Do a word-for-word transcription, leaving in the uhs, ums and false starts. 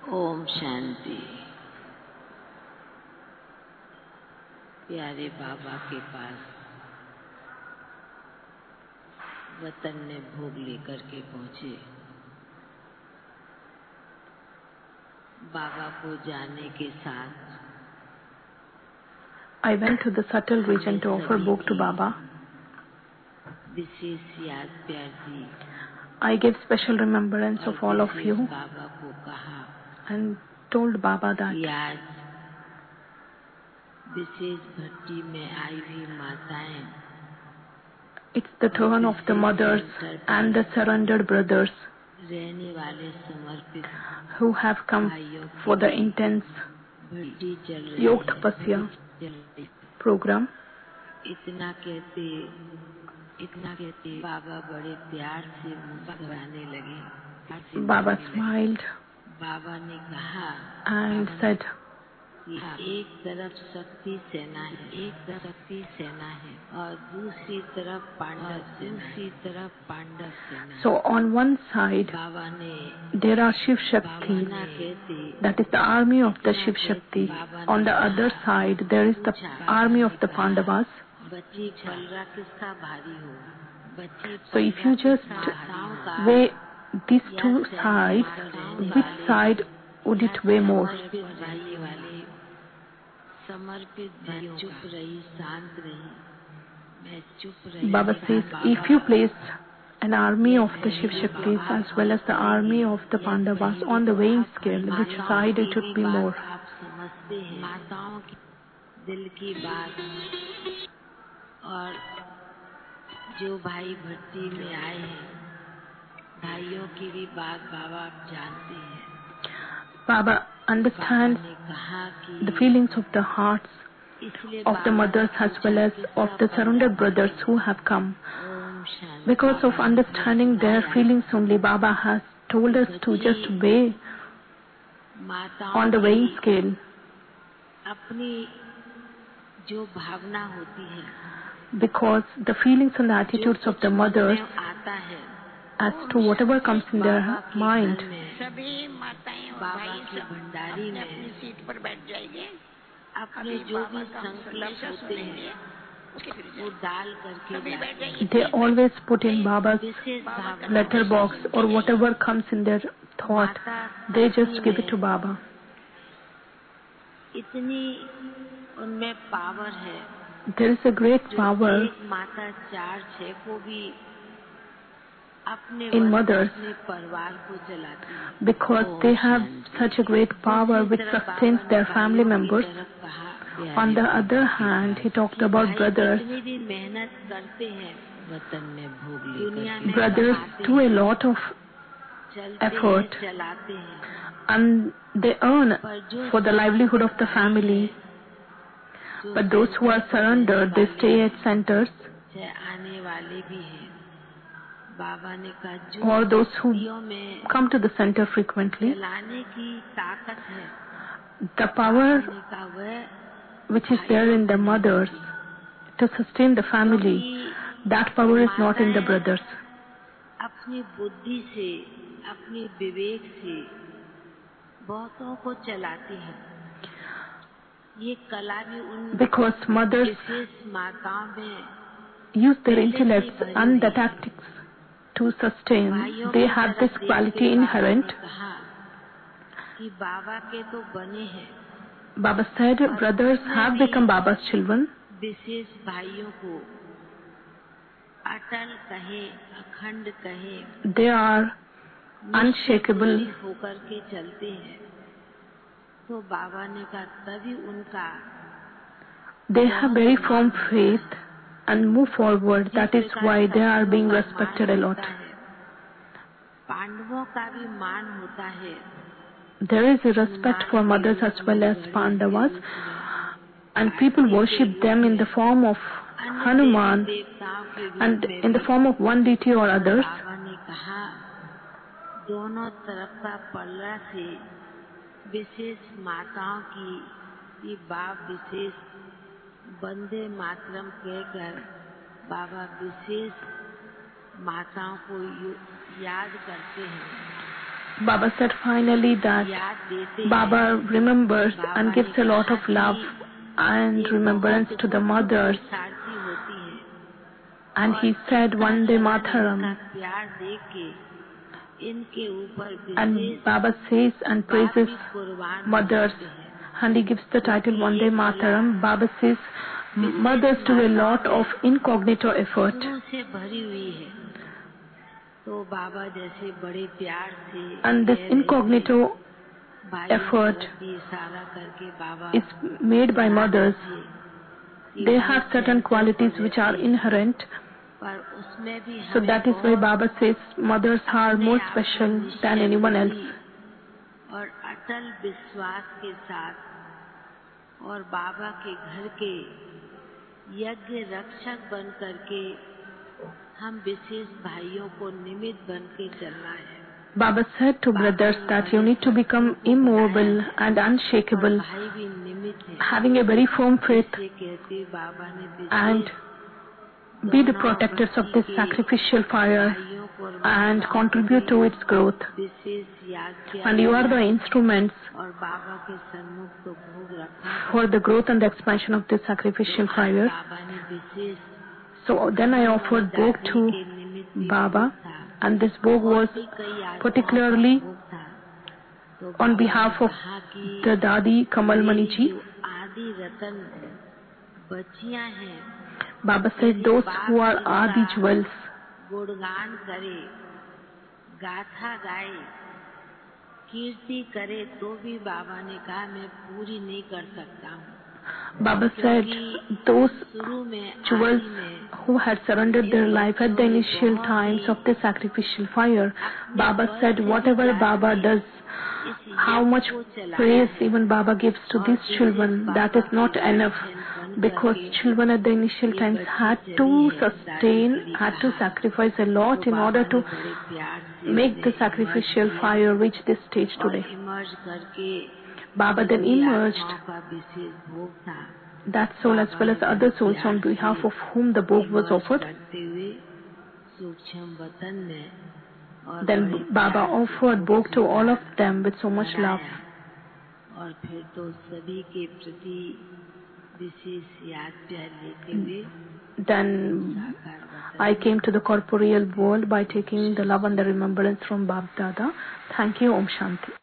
ओम शांति। प्यारे बाबा के पास वतन ने भोग लेकर के पहुंचे। बाबा को जाने के साथ I went to the subtle region to offer bhog to Baba. विशेष याद प्यार दी। I gave special remembrance of all of you बाबा को कहा and told Baba that आज विशेष भट्टी में आई हुई माताएं it's the turn of the mothers and the surrendered brothers रहने वाले समर्पित who have come for the intense भट्टी चल रही Yog Tapasya program. इतना कहते इतना कहते बाबा बड़े प्यार से मुस्कुराने लगे। Baba smiled बाबा ने कहा and said, एक तरफ शक्ति सेना है, एक तरफ शक्ति सेना है और दूसरी तरफ पांडव दूसरी तरफ पांडव सेना। so on one side बाबा ने there are Shiv Shakti, that is the army of the Shiv Shakti. On the other side there is the army of the Pandavas. बच्ची पलरा किसका भारी हो? बच्ची So if you just weigh these two sides, which side would it weigh more? भाई वाले समर्पित भाइयों चुप रही, शांत रही, मैं चुप रही। Baba says, if you place an army of the Shiv Shaktis as well as the army of the Pandavas on the weighing scale, which side it would be more? आप समझते हैं माताओं की दिल की बात, और जो भाई भट्टी में आए हैं भाइयों की भी बात बाबा आप जानते हैं। Baba understands the feelings of the hearts of the mothers as well as of the surrendered brothers who have come. Because of understanding their feelings only, Baba has told us to just weigh on the weighing scale. अपनी जो भावना होती है, because the feelings and the attitudes of the mothers आता है as to whatever comes in their mind. सभी माताएं और भाई सब अपनी अपनी सीट पर बैठ जाएंगे। अपने जो भी संकल्प होते हैं वो डाल करके they always put in Baba's letter box or whatever comes in their thought, they just give it to Baba. इतनी उनमें पावर है। There is a great power माता चार छह को भी अपने in mothers अपने परिवार को चलाती है, because they have such a great power which sustains their family members. On the other hand, he talked about brothers. मेहनत करते हैं वतन में भोग लेकर, brothers do a lot of effort चलाते हैं and they earn for the livelihood of the family. But those who are surrendered, they stay at centers. आने वाले भी हैं। बाबा ने कहा or those who come to the center frequently, चलाने की ताकत है, the power का वह which is there in the mothers to sustain the family, that power is not in the brothers. अपनी बुद्धि से, अपनी विवेक से बहुतों को चलाती है। ये कला भी उन Because mothers विशेष माताओं में use their intellects and the tactics to sustain. They have this quality inherent. कि बाबा के तो बने हैं। Baba said, brothers have become Baba's children. विशेष भाइयों को अटल कहे, अखंड कहे, they are unshakable होकर के चलते हैं। तो बाबा ने कहा तभी उनका they have very firm faith and move forward. That is why they are being respected a lot. पांडवों का भी मान होता है। There is a respect for mothers as well as Pandavas, and people worship them in the form of Hanuman and in the form of one deity or others. बाबा ने कहा दोनों तरफ का पल्ला से विशेष माताओं की ये बाप विशेष वंदे मातरम कहकर बाबा विशेष माताओं को याद करते हैं। Baba said finally that Baba remembers and gives a lot of love and remembrance to the mothers. And he said, Vande Mataram. And Baba says and praises mothers. And he gives the title Vande Mataram. Baba says, mothers do a lot of incognito effort. And this incognito effort is made by mothers. They have certain qualities which are inherent. So that is why Baba says mothers are more special than anyone else. और बाबा के घर के यज्ञ रक्षक बन करके हम विशेष भाइयों को निमित्त बन के चलना है. Baba said to brothers that you need to become immovable and unshakable, having a very firm faith, and be the protectors of this sacrificial fire and contribute to its growth. And you are the instruments for the growth and the expansion of this sacrificial fire. So then I offered bhog to Baba, and this bhog was particularly on behalf of the Dadi Kamal Mani ji. Baba said those who are Adi jewels, गुणगान करे, गाथा गाए, कीर्ति करे, तो भी बाबा ने कहा मैं पूरी नहीं कर सकता हूँ. Baba said those jewels who had surrendered their life at the initial times of the sacrificial fire, Baba said whatever Baba does, how much praise even Baba gives to these children, that is not enough, because children at the initial times had to sustain, had to sacrifice a lot in order to make the sacrificial fire reach this stage today. Baba then emerged that soul as well as other souls on behalf of whom the bhog was offered. Then Baba offered bhog to all of them with so much love. Then I came to the corporeal world by taking the love and the remembrance from Bab Dada. Thank you. Om Shanti.